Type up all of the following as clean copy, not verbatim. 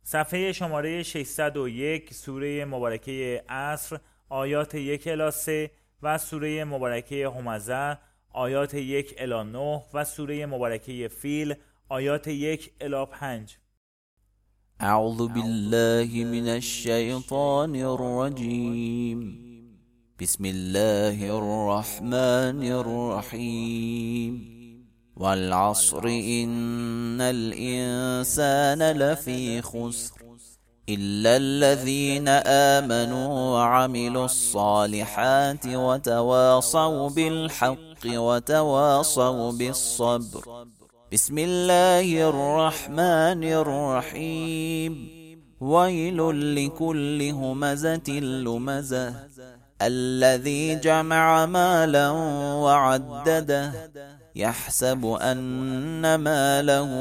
صفحه شماره 601 سوره مبارکه عصر آیات 1 الی 3 و سوره مبارکه همزه آیات 1 الی 9 و سوره مبارکه فیل آیات 1 الی 5. اعوذ بالله من الشیطان الرجیم. بسم الله الرحمن الرحیم. والعصر إن الإنسان لفي خسر إلا الذين آمنوا وعملوا الصالحات وتواصوا بالحق وتواصوا بالصبر. بسم الله الرحمن الرحيم. ويل لكل همزة لمزة الذي جمع مالا وعدده يحسب أن ماله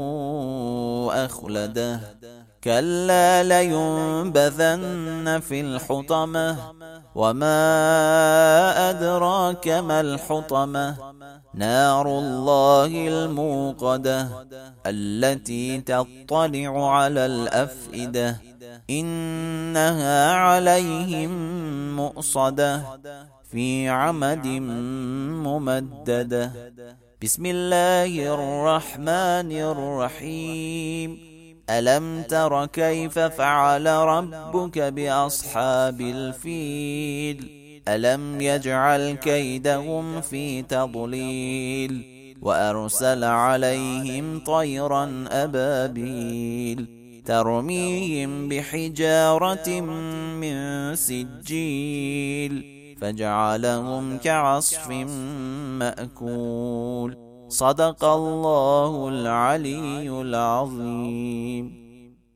أخلده كلا لينبذن في الحطمة وما أدراك ما الحطمة نار الله الموقدة التي تطلع على الأفئدة إنها عليهم مؤصدة في عمد ممددة. بسم الله الرحمن الرحيم. ألم تر كيف فعل ربك بأصحاب الفيل ألم يجعل كيدهم في تضليل وأرسل عليهم طيرا أبابيل ترميهم بحجارة من سجيل فجعلهم كعصف مأكول. صدق الله العلي العظيم.